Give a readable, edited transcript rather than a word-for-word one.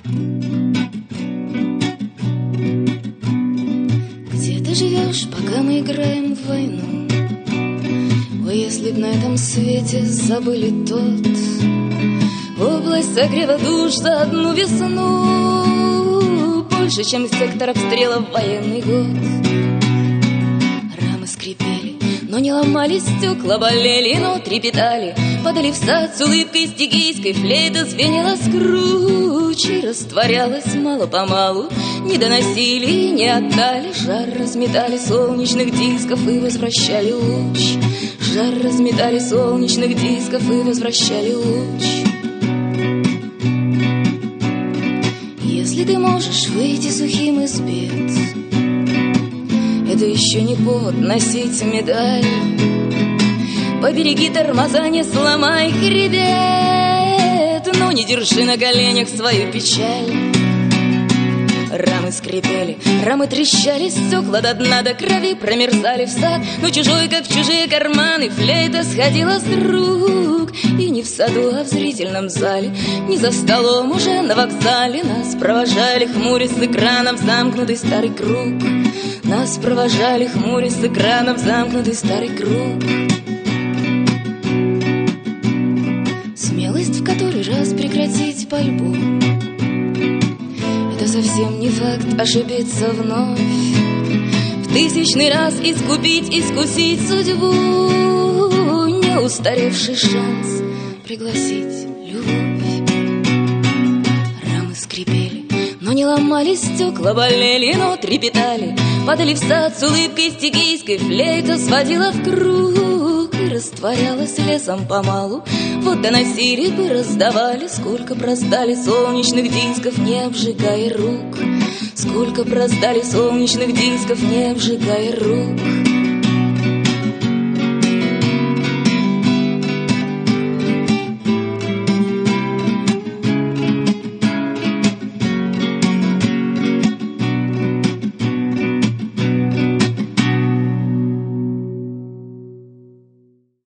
Где ты живешь, пока мы играем в войну? Ой, если б на этом свете забыли тот область согрева душ за одну весну, больше, чем сектор обстрела в военный год. Рамы скрипели, но не ломали стекла, болели, но трепетали, падали в сад с улыбкой стигийской, флейта звенела скруче, растворялась мало-помалу, не доносили и не отдали, жар разметали солнечных дисков и возвращали луч, жар разметали солнечных дисков и возвращали луч. Если ты можешь выйти сухим из бед, это еще не повод носить медаль. Побереги тормоза, не сломай хребет, но не держи на коленях свою печаль. Рамы скрипели, рамы трещали, стекла до дна до крови промерзали в сад, но чужой, как в чужие карманы, флейта сходила с рук. И не в саду, а в зрительном зале, не за столом, уже на вокзале нас провожали, хмурясь с экранов, замкнутый старый круг. Нас провожали, хмурясь с экранов, замкнутый старый круг. Смелость в который раз прекратить пальбу, это совсем не факт ошибиться вновь, в тысячный раз искупить, искусить судьбу, не устаревший шанс пригласить любовь. Рамы скрипели, но не ломали стекла, болели, но трепетали, падали в сад с улыбкой стигийской, флейта сводила в круг и растворялась лесом помалу. Вот доносили бы, раздавали, сколько проздали солнечных дисков, не обжигая рук, сколько проздали солнечных дисков, не обжигая рук.